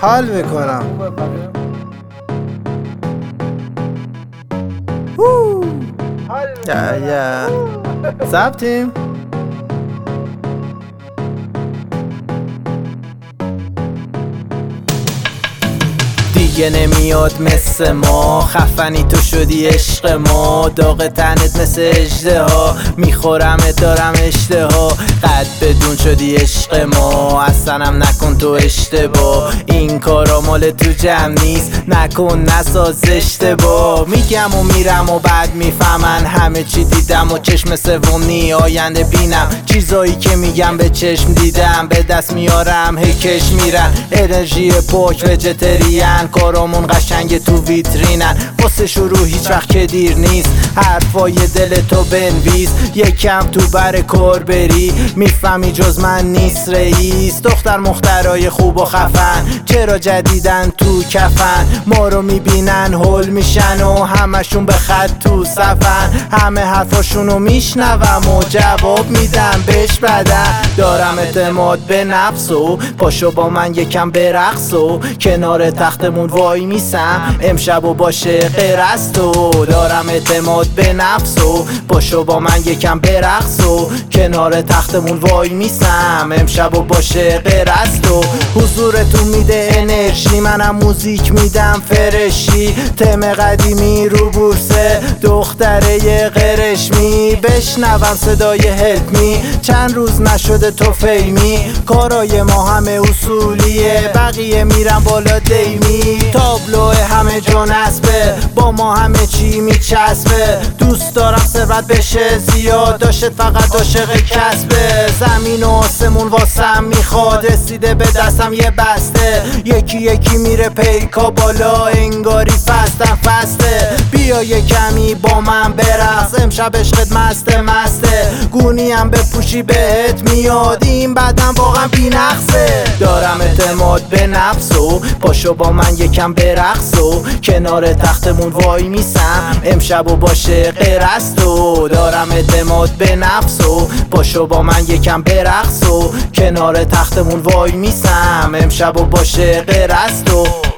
حال میکنم. ثبتیم. دیگه نمیاد مثل ما، خفنی تو شدی عشق ما. داغ تنت مثل اژدها، میخورمت دارم اشتها. قد بدون شدی عشق ما، اصلا هم نکن تو اشتباه. این کارا مال تو جمع نیست، نکن نساز اشتباه. میگم و میرم و بعد میفهمن همه چی دیدم و چشم سومی آینده بینم. چیزایی که میگم به چشم دیدم، به دست میارم هی کش میرن. انرژی پاک وجتریان، کارامون قشنگ تو ویترینن. واسه شروع هیچ وقت که دیر نیست، حرفای دل تو بنویس. یکم تو بر کار بری، میفهمی جز من نیست رئیس. دختر مخترای خوب و خفن، چرا جدیدن تو کفن. ما رو میبینن هول میشن و همشون به خط تو صفن. همه حرفاشونو میشنوم و جواب میدم بهش بدن. دارم اعتماد به نفس و پاشو با من یکم برقص و کنار تختمون وای میسم امشب و باشه غیر از تو. دارم اعتماد به نفس و پاشو با من یکم برقص و کنار تختمون وای میسم امشب و باشه غیر از تو. حضورتون میده انرژی، منم موزیک میدم فرشی. تم قدیمی رو بورسه، دختره قرشمی. بشنوم صدای هلپ می، چند روز نشده تو فیمی. کارای ما همه اصولیه، بقیه میرن بالا دیمی. تابلو همه جا نصبه، با ما همه چی میچسبه. دوست دارم ثروت بشه زیاد، داشت فقط عاشق کسبه. زمین و آسمون واسم میخواد، رسیده به دستم یه بسته. یکی یکی میره پیکا بالا، انگاری فستم فسته. بیا یه کمی با من برقص، امشب عشقت مسته. گونیم بپوشی بهت میاد، این بدن واقعا بی‌نقصه. دارم اعتماد به نفس و پاشو با من یکم برقص و کنار تختمون وای میسم امشب و باشه غیر از تو. دارم اعتماد به نفس و پاشو با من یکم برقص و کنار تختمون وای میسم امشب و باشه غیر از تو.